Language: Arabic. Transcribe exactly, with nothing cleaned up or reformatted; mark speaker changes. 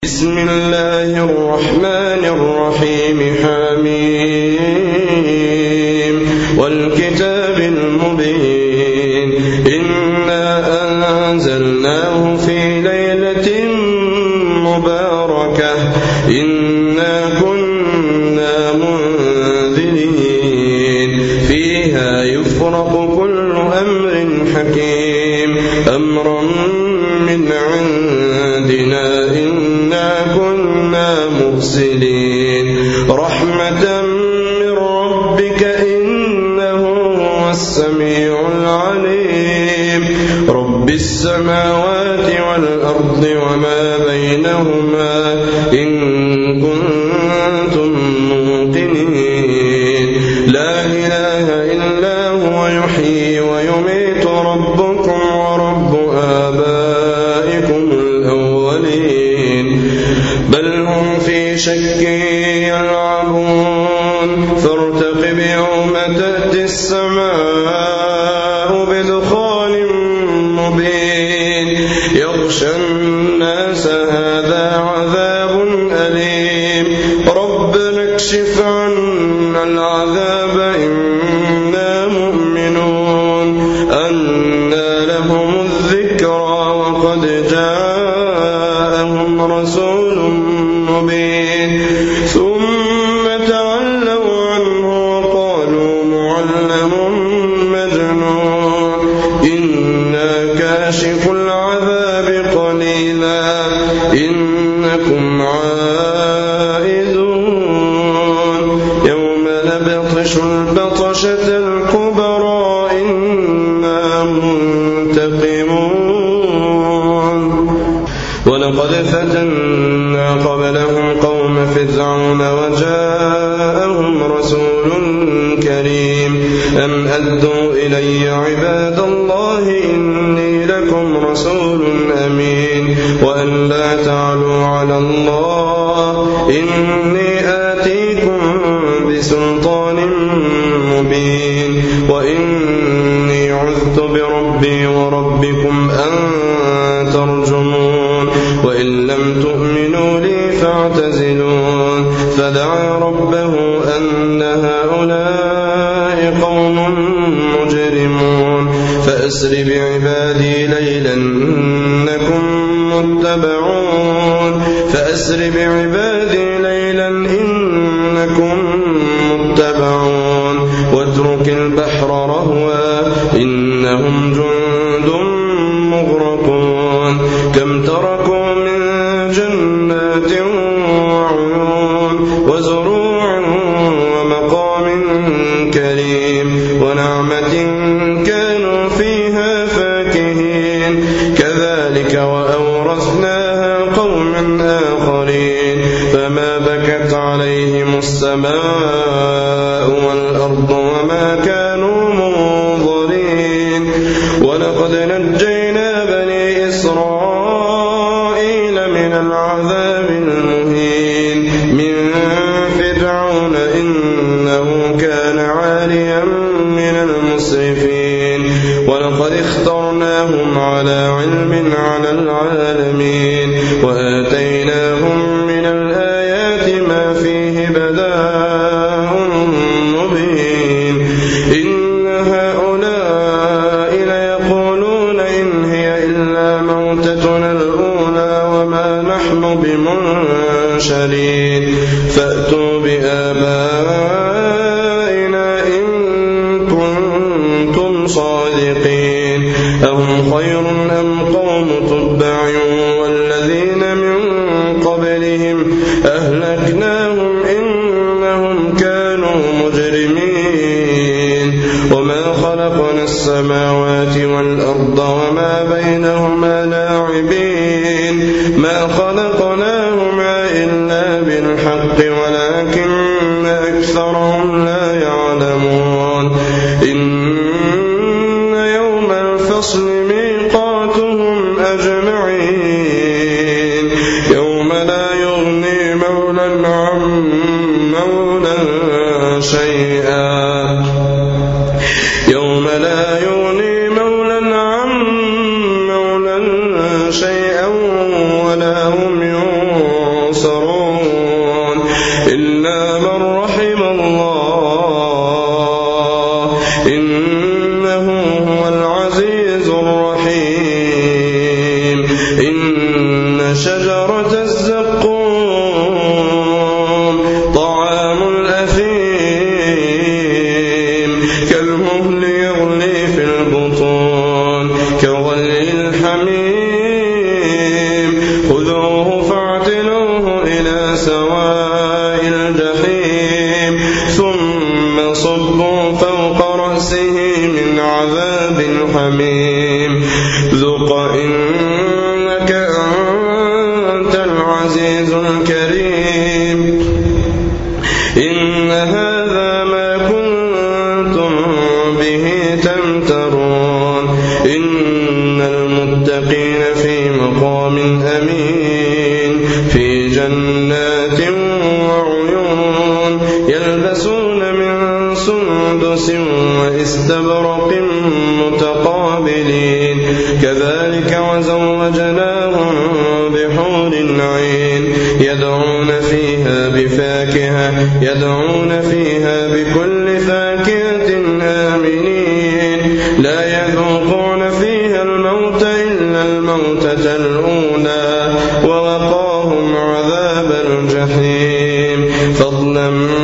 Speaker 1: بسم الله الرحمن الرحيم حميم والكتاب المبين إنا أنزلناه في ليلة مباركة إنا كنا منذرين فيها يفرق كل أمر حكيم أمرا من عندنا كنا مرسلين رحمة من ربك إنه هو السميع العليم رب السماوات والأرض وما بينهما إن كنتم موقنين لا إله إلا هو يحيي ويميت ربكم ورب آبائكم الأولين بل هم في شك يلعبون فارتقب يوم تأتي السماء بدخان مبين يغشى الناس هذا عذاب أليم ربنا اكشف عنا العذاب إنا مؤمنون أنى لهم الذكرى وقد جاءهم رسول مبين ثم تولوا عنه وقالوا معلم مجنون إنا كاشف العذاب قليلا إنكم عائدون يوم نبطش البطشة الكبرى إنا منتقمون ولقد فتنا قبلهم قوم فرعون وجاءهم رسول كريم أن أدوا إلي عباد الله إني لكم رسول أمين وأن لا تعلوا على الله إني آتيكم بسلطان مبين وإني عذت بربي وربكم أن ترجمون وإن لم تؤمنوا لي فاعتزلون فدعا ربه أن هؤلاء قوم مجرمون فأسر بعبادي ليلا إنكم متبعون فأسر بعبادي ليلا إنكم متبعون واترك البحر رهوا إنهم جند مغرقون كم تركوا من جنات وعيون وزروع ومقام كريم ونعمة كانوا فيها فاكهين كذلك وأورثناها قوما آخرين فما بكت عليهم السماء والأرض وما كانوا منظرين ولقد نجينا بني إسرائيل من العذاب المهين من فرعون إنه كان عاليا من المسرفين ولقد اخترناهم على علم على العالمين وآتيناهم من الآيات ما فيه بلاء مبين إن هؤلاء ليقولون إن هي إلا موتتنا الأولى وما نحن بمنشرين فأتوا بآبائنا إن كنتم صادقين أهم خير أم قوم تبع والذين من قبلهم أهلكناهم إنهم كانوا مجرمين وما خلقنا السماوات والأرض وما بينهما لاعبين ما خلقناهما إلا بالحق ولكن أكثرهم لا يعلمون إن يوم الفصل ميقاتهم أجمعين يوم لا يغني مولى عن مولى شيئا يوم لا يغني مولى عن مولى شيئا ولا هم ينصرون ينصرون إلا من رحم الله إنه هو العزيز الرحيم إن شجرة الزقوم طعام الأثيم كالمهل يغلي في البطون كغلي الحميم خذوه فاعتلوه إلى سواء الجحيم ثم صبوا فوق رأسه من عذاب الحميم ذق إنك أنت العزيز الكريم إن هذا ما كنتم به تمترون إن المتقين في مقام أمين في جنات وعيون يلبسون من سندس واستبرق متقابلين كذلك وزوجناهم بحور عين يدعون فيها بفاكهة يدعون فيها بكل فاكهة آمنين لا يذوقون فيها الموت إلا الموتة الأولى ووقاهم عذاب الجحيم فضلا